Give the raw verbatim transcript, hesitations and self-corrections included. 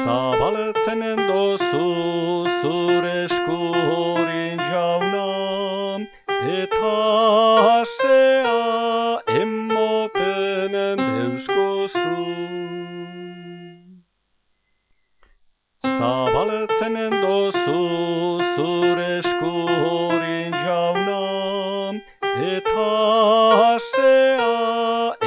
Zabaltzen dozu zure eskurin jauna, eta asea emoten deuskuzu. Zabaltzen dozu zure eskurin jauna, eta asea